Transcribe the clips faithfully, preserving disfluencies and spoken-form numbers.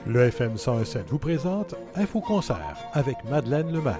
Le F M cent un sept vous présente Info-Concert avec Madeleine Lemaire.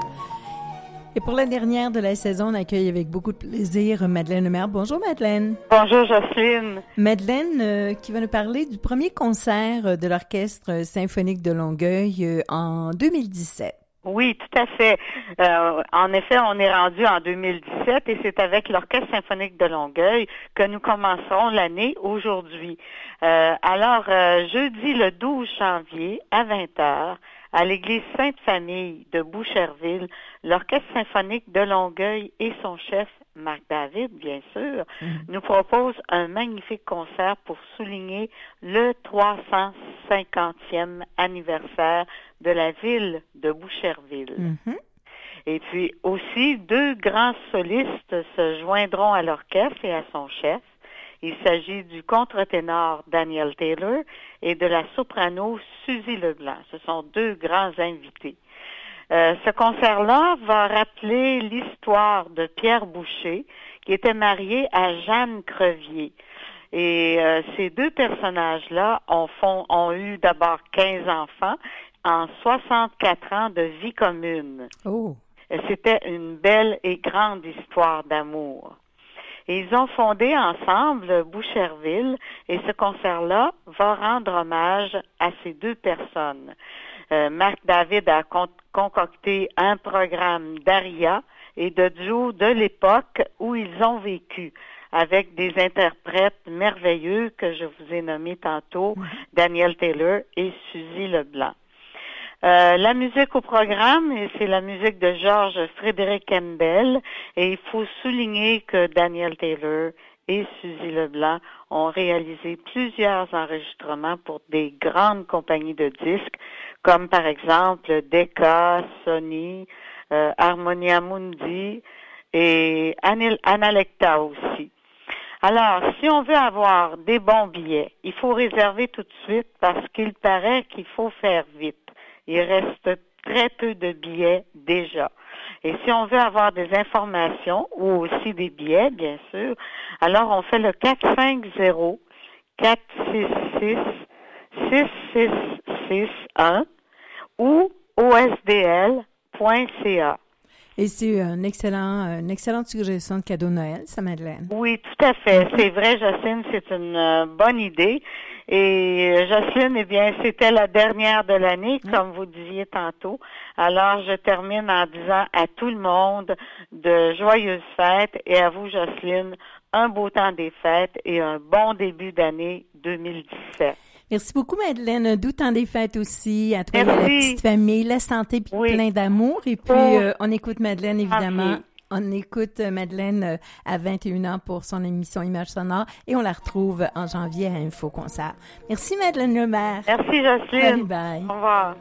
Et pour la dernière de la saison, on accueille avec beaucoup de plaisir Madeleine Lemaire. Bonjour Madeleine. Bonjour Jocelyne. Madeleine euh, qui va nous parler du premier concert de l'Orchestre symphonique de Longueuil euh, en deux mille dix-sept. Oui, tout à fait. Euh, en effet, on est rendu en deux mille dix-sept et c'est avec l'Orchestre symphonique de Longueuil que nous commencerons l'année aujourd'hui. Euh, alors, euh, jeudi le douze janvier à vingt heures, à l'église Sainte-Famille de Boucherville, l'Orchestre symphonique de Longueuil et son chef, Marc David, bien sûr, mmh. nous propose un magnifique concert pour souligner le trois cent cinquantième anniversaire de la ville de Boucherville. Mmh. Et puis aussi, deux grands solistes se joindront à l'orchestre et à son chef. Il s'agit du contre-ténor Daniel Taylor et de la soprano Suzy Leblanc. Ce sont deux grands invités. Euh, ce concert-là va rappeler l'histoire de Pierre Boucher, qui était marié à Jeanne Crevier. Et euh, ces deux personnages-là ont, font, ont eu d'abord quinze enfants en soixante-quatre ans de vie commune. Oh. C'était une belle et grande histoire d'amour. Et ils ont fondé ensemble Boucherville et ce concert-là va rendre hommage à ces deux personnes. Euh, Marc David a con- concocté un programme d'aria et de duo de l'époque où ils ont vécu, avec des interprètes merveilleux que je vous ai nommés tantôt, Daniel Taylor et Suzy Leblanc. Euh, la musique au programme, c'est la musique de Georges Frédéric Handel, et il faut souligner que Daniel Taylor et Suzy Leblanc ont réalisé plusieurs enregistrements pour des grandes compagnies de disques, comme par exemple Decca, Sony, euh, Harmonia Mundi et Analecta aussi. Alors, si on veut avoir des bons billets, il faut réserver tout de suite parce qu'il paraît qu'il faut faire vite. Il reste très peu de billets déjà. Et si on veut avoir des informations ou aussi des billets, bien sûr, alors on fait le quatre cinq zéro, quatre six six, six six six un ou o s d l point c a. Et c'est un excellent, une excellente suggestion de cadeau de Noël, ça, Madeleine. Oui, tout à fait. C'est vrai, Jocelyne, c'est une euh, bonne idée. Et euh, Jocelyne, eh bien, c'était la dernière de l'année, mmh. comme vous disiez tantôt. Alors, je termine en disant à tout le monde de joyeuses fêtes et à vous, Jocelyne, un beau temps des fêtes et un bon début d'année deux mille dix-sept. Merci beaucoup, Madeleine. Doux temps des fêtes aussi. À toi et à la petite famille. La santé puis oui. plein d'amour. Et puis, oh. euh, on écoute Madeleine, évidemment. Okay. On écoute Madeleine à vingt et une heures pour son émission Images sonores et on la retrouve en janvier à Info-Concert. Merci, Madeleine Lemaire. Merci, Jocelyne. Bye, bye. Au revoir.